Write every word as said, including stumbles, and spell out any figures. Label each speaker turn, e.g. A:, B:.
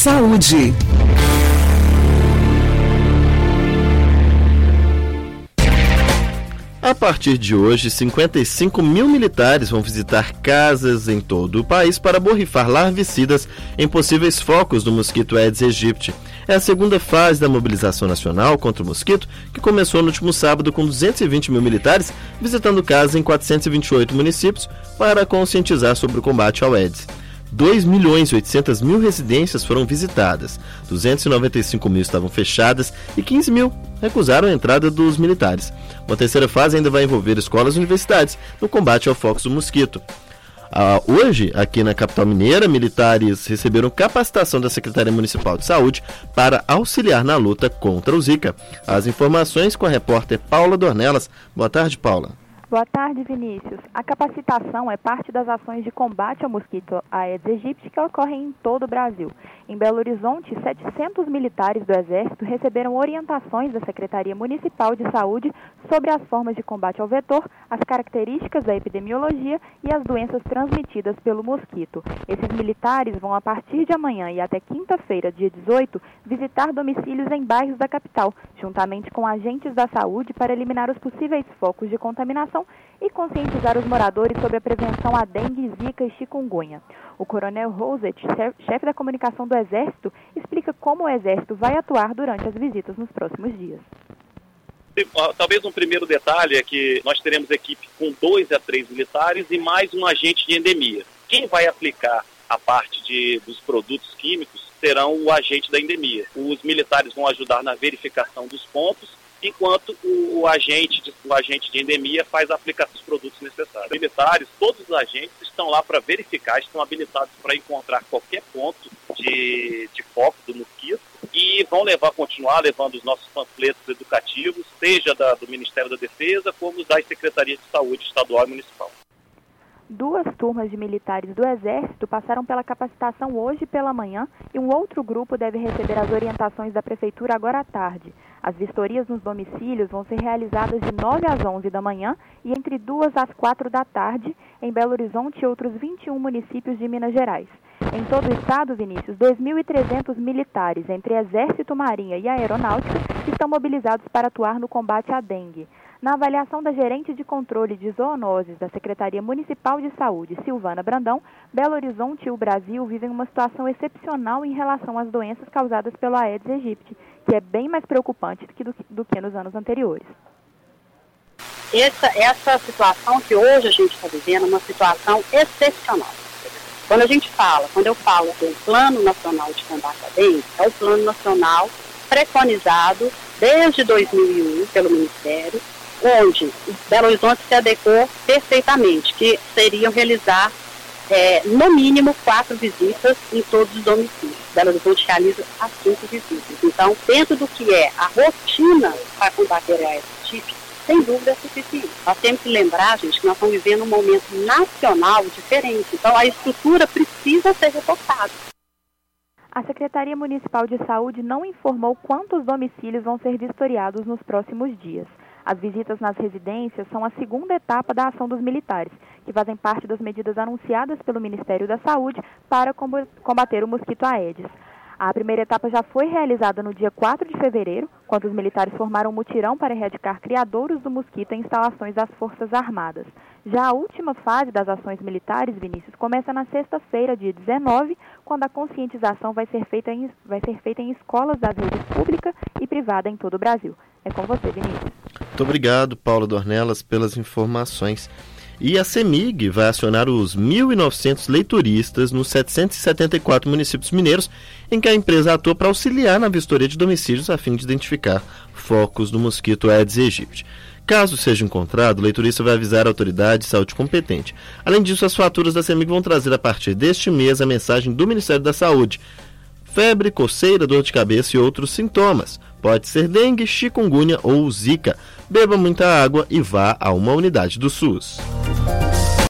A: Saúde.
B: A partir de hoje, cinquenta e cinco mil militares vão visitar casas em todo o país para borrifar larvicidas em possíveis focos do mosquito Aedes aegypti. É a segunda fase da mobilização nacional contra o mosquito, que começou no último sábado com duzentos e vinte mil militares visitando casas em quatrocentos e vinte e oito municípios para conscientizar sobre o combate ao Aedes. dois milhões e oitocentas mil residências foram visitadas, duzentos e noventa e cinco mil estavam fechadas e quinze mil recusaram a entrada dos militares. Uma terceira fase ainda vai envolver escolas e universidades no combate ao foco do mosquito. Ah, hoje, aqui na capital mineira, militares receberam capacitação da Secretaria Municipal de Saúde para auxiliar na luta contra o Zika. As informações com a repórter Paula Dornelas. Boa tarde, Paula.
C: Boa tarde, Vinícius. A capacitação é parte das ações de combate ao mosquito Aedes aegypti que ocorrem em todo o Brasil. Em Belo Horizonte, setecentos militares do Exército receberam orientações da Secretaria Municipal de Saúde sobre as formas de combate ao vetor, as características da epidemiologia e as doenças transmitidas pelo mosquito. Esses militares vão, a partir de amanhã e até quinta-feira, dia dezoito, visitar domicílios em bairros da capital, juntamente com agentes da saúde, para eliminar os possíveis focos de contaminação e conscientizar os moradores sobre a prevenção à dengue, zika e chikungunya. O coronel Rosett, chefe da comunicação do Exército, explica como o Exército vai atuar durante as visitas nos próximos dias.
D: Talvez um primeiro detalhe é que nós teremos equipe com dois a três militares e mais um agente de endemia. Quem vai aplicar a parte de, dos produtos químicos serão o agente da endemia. Os militares vão ajudar na verificação dos pontos, enquanto o, o, agente de, o agente de endemia faz a aplicação dos produtos necessários. Os militares, todos os agentes estão lá para verificar, estão habilitados para encontrar qualquer ponto de, de foco do mosquito e vão levar, continuar levando os nossos panfletos educativos, seja da, do Ministério da Defesa, como das Secretarias de Saúde Estadual e Municipal.
C: Duas turmas de militares do Exército passaram pela capacitação hoje pela manhã e um outro grupo deve receber as orientações da Prefeitura agora à tarde. As vistorias nos domicílios vão ser realizadas de nove às onze da manhã e entre duas às quatro da tarde em Belo Horizonte e outros vinte e um municípios de Minas Gerais. Em todo o estado, Vinícius, dois mil e trezentos militares, entre Exército, Marinha e Aeronáutica, estão mobilizados para atuar no combate à dengue. Na avaliação da gerente de controle de zoonoses da Secretaria Municipal de Saúde, Silvana Brandão, Belo Horizonte e o Brasil vivem uma situação excepcional em relação às doenças causadas pelo Aedes aegypti, que é bem mais preocupante do que, do, do que nos anos anteriores.
E: Essa, essa situação que hoje a gente está vivendo é uma situação excepcional. Quando a gente fala, quando eu falo do Plano Nacional de Combate à Dengue, é o Plano Nacional preconizado desde dois mil e um pelo Ministério, onde Belo Horizonte se adequou perfeitamente, que seriam realizar, é, no mínimo, quatro visitas em todos os domicílios. Belo Horizonte realiza as cinco visitas. Então, dentro do que é a rotina para combater a Aedes aegypti, sem dúvida é suficiente. Nós temos que lembrar, gente, que nós estamos vivendo um momento nacional diferente. Então, a estrutura precisa ser reforçada.
C: A Secretaria Municipal de Saúde não informou quantos domicílios vão ser vistoriados nos próximos dias. As visitas nas residências são a segunda etapa da ação dos militares, que fazem parte das medidas anunciadas pelo Ministério da Saúde para combater o mosquito Aedes. A primeira etapa já foi realizada no dia quatro de fevereiro, quando os militares formaram um mutirão para erradicar criadouros do mosquito em instalações das Forças Armadas. Já a última fase das ações militares, Vinícius, começa na sexta-feira, dia dezenove, quando a conscientização vai ser feita em, vai ser feita em escolas das redes pública e privada em todo o Brasil. É com você, Vinícius.
B: Muito obrigado, Paula Dornelas, pelas informações. E a CEMIG vai acionar os mil e novecentos leitoristas nos setecentos e setenta e quatro municípios mineiros em que a empresa atua para auxiliar na vistoria de domicílios a fim de identificar focos do mosquito Aedes aegypti. Caso seja encontrado, o leitorista vai avisar a autoridade de saúde competente. Além disso, as faturas da CEMIG vão trazer a partir deste mês a mensagem do Ministério da Saúde: febre, coceira, dor de cabeça e outros sintomas. Pode ser dengue, chikungunya ou zika. Beba muita água e vá a uma unidade do SUS.